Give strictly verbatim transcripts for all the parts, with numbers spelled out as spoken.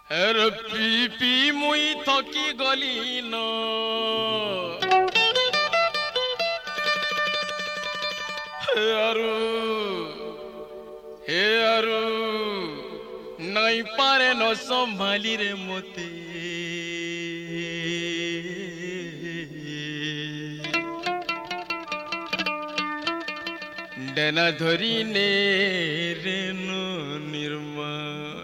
এর P P মুই থকি গলি ন হে আরু হে আরু নাই পারে ন সম্ভালি রে মতে ডেনা ধরি নে রেনু নির্মা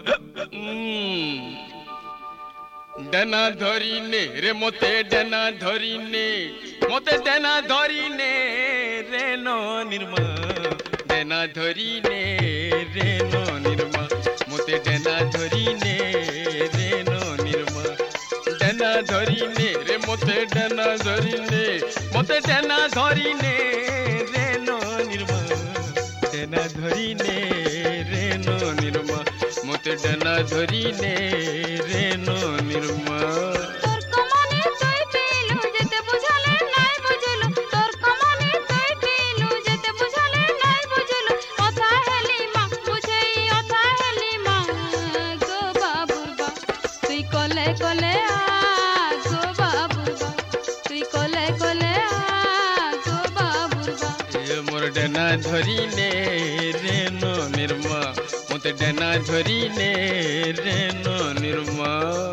ডেনা ধরি নে রে মতে ডেনা ধরি নে মতে ডেনা ধরি নে রেনো নির্মা ডেনা ধরি নে রেনো নির্মা মতে ডেনা ধরি নে রেনো নির্মা ডেনা ধরি নে রে মতে ডেনা ধরি নে মতে ডেনা ধরি নে রেনো নির্মা ডেনা ধরি নে রেনো নির্মা মতে ডেনা ধরি নে রেনো নির্মা ডেনা ধরি নে রেনো নির্মা মতে ডেনা ধরি নে রেনো নির্মা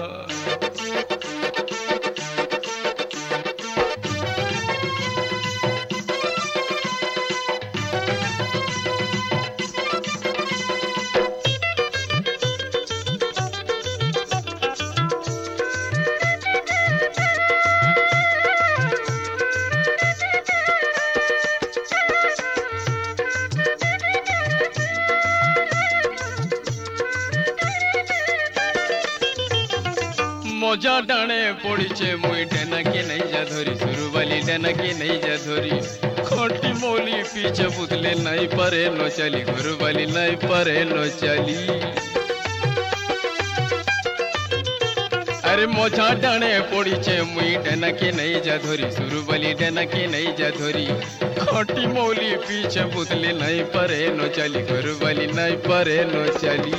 मजा डाणे पड़ीचे मुई डेना के नहीं जा धरी सुरु वाली डेना के नहीं जा धरी खोटी मोली पीछे पुतले नहीं परे नो चली गुरु वाली नहीं परे नो चली अरे मजा डाणे पड़ीचे मुई डेना के नहीं जा धरी सुरु वाली डेना के नहीं जा धरी खोटी मोली पीछे पुतले नहीं परे नो चली गुरु वाली नहीं परे नो चली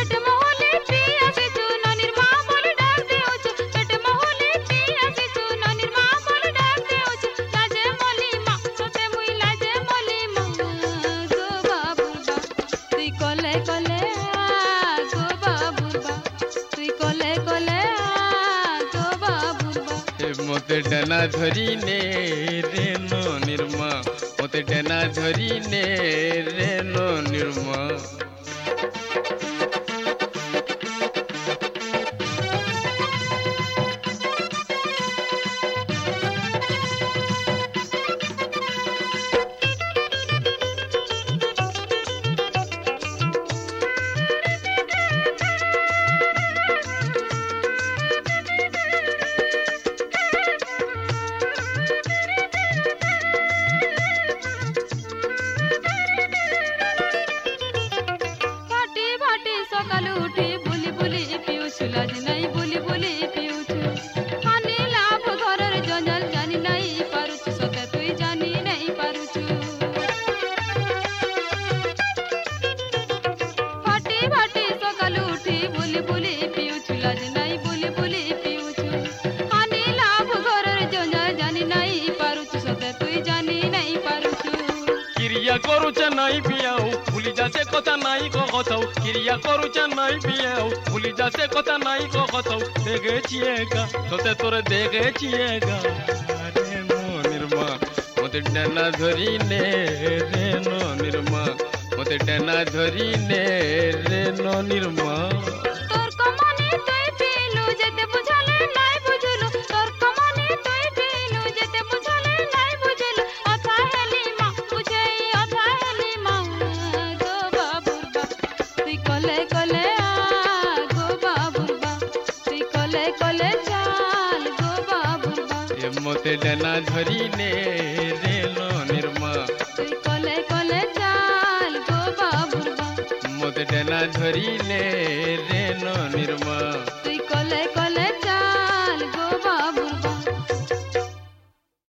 मते डेना धरी ने रेनो निरमा मते डेना धरी ने रेनो निरमा करूचा नहीं पियाऊ भूली जासे कथा नहीं को कथाऊ क्रिया करूचा नहीं पियाऊ भूली जासे कथा नहीं को कथाऊ देगे चिएगा तोते तोरे देगे चिएगा रेनो निरमा मते डेना धरी ने रेनो निरमा मते डेना धरी ने रेनो निरमा मते डेना धरी ने रेनो निरमा कले कले चाल गो बाबुरबा मते डेना धरी ने रेनो निरमा।